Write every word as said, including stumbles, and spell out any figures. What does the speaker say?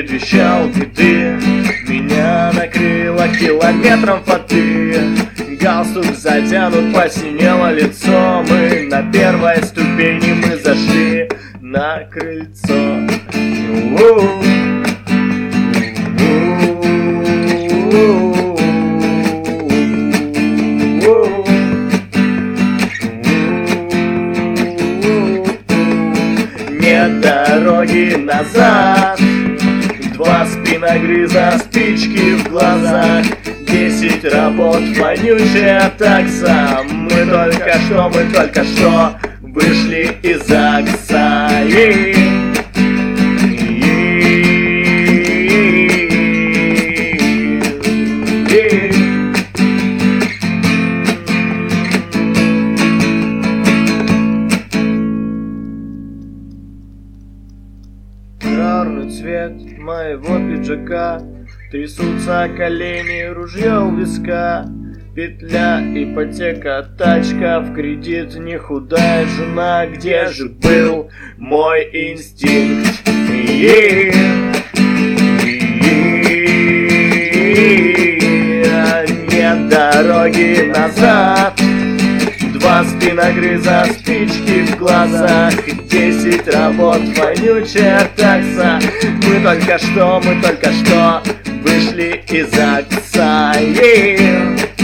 предвещал беды. Меня накрыло километром фаты. Галстук затянут, посинело лицо. Мы на первой ступени, мы зашли на крыльцо. У-у-у. Нет дороги назад. Два спиногрыза, спички в глазах. Десять работ, вонючая такса. Мы только что, мы только что вышли из ЗАГСа. Черный цвет моего пиджака, трясутся колени, ружье у виска. Петля, ипотека, тачка, в кредит не худая жена. Где же был мой инстинкт? Нет дороги назад. Два спиногрыза, спички в глазах. Десять работ, вонючая такса. Мы только что, мы только что вышли из ЗАГСа.